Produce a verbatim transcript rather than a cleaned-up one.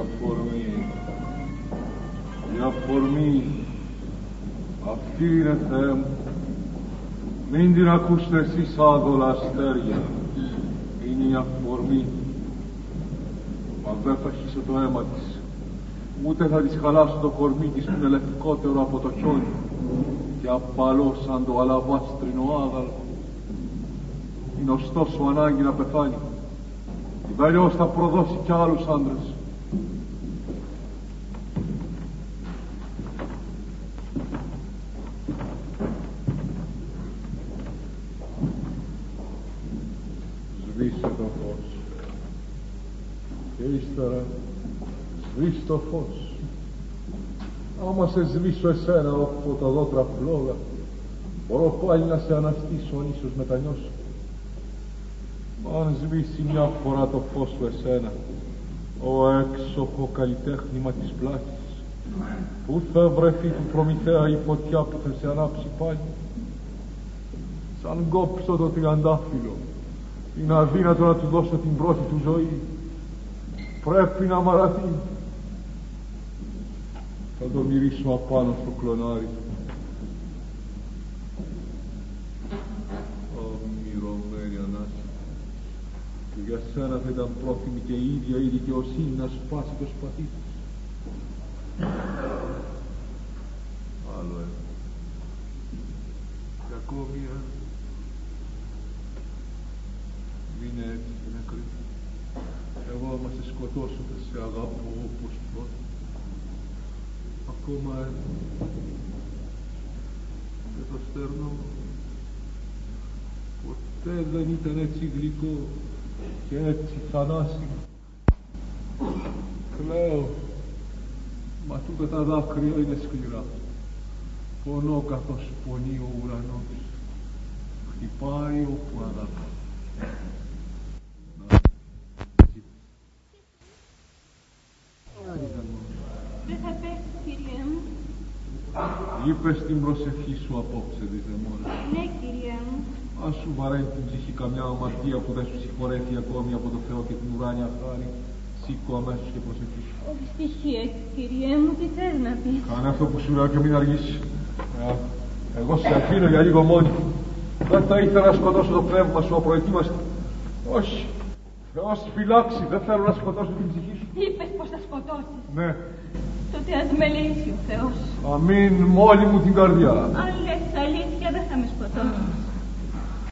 αφορμή, η αφορμή, αυτή είναι, Θεέ μου. Μην την ακούσετε εσείς άδολα αστέρια. Είναι η αφορμή. Μα δεν θα χύσω το αίμα της, ούτε θα της χαλάσω το κορμί της που είναι λευκότερο από το χιόνι και απαλό σαν το αλαβάστρινο άγαλμα. Είναι ωστόσο ανάγκη να πεθάνει, ή αλλιώς θα προδώσει κι άλλους άντρες. Σβήσε το φως και ύστερα σβήσε το φως. Άμα σε σβήσω εσένα από τα δόντρα φλόγα, μπορώ πάλι να σε αναστήσω αν ίσως μετανιώσω. Μα αν σβήσει μια φορά το φως σου εσένα, ο έξοχο καλλιτέχνημα της πλάτης, πού θα βρεθεί του Προμηθέα η φωτιά που θα σε ανάψει πάλι? Σαν κόψω το τριαντάφυλλο, είναι αδύνατο να του δώσω την πρώτη του ζωή. Πρέπει να μαραθεί. Θα το μυρίσω απάνω στο κλονάρι του. Ω, μυρωμένη Ανάση, που για σένα θα ήταν πρόθυμη και η ίδια η δικαιοσύνη να σπάσει το σπαθί της. Άλλο ένα. Και ακόμη ένα. Είναι έτσι, νεκρή. Εγώ άμα σε σκοτώσω θα σε αγάπω όπως πρώτα. Ακόμα ένα. Και το στέρνο ποτέ δεν ήταν έτσι γλυκό και έτσι θανάσιμο. Κλαίω, μα τούτα τα δάκρυα είναι σκληρά. Πονώ καθώς πονεί ο ουρανός. Χτυπάει όπου αγαπά. Δεν θα πέσει, κύριε μου. Είπες την προσευχή σου απόψε, Διδεμόνα. Ναι, κύριε μου. Αν σου βαραίνει την ψυχή καμιά αμαρτία που δεν σου συγχωρέθη ακόμη από το Θεό και την ουράνια χάρη, σήκω αμέσως και προσευχή σου. Όχι στοιχεία, κύριε μου, τι θες να πεις? Κάνε αυτό που σου λέω και μην αργήσεις. Εγώ σε αφήνω για λίγο μόνη. Δεν θα ήθελα να σκοτώσω το πνεύμα σου απροετοίμαστη. Όχι. Θεός φυλάξει, δεν θέλω να σκοτώσω την ψυχή σου. Είπες πως θα σκοτώσεις. Ναι. Τότε ας με λύσει ο Θεός. Αμήν, μόλι μου την καρδιά. Αν λες αλήθεια δεν θα με σκοτώσεις.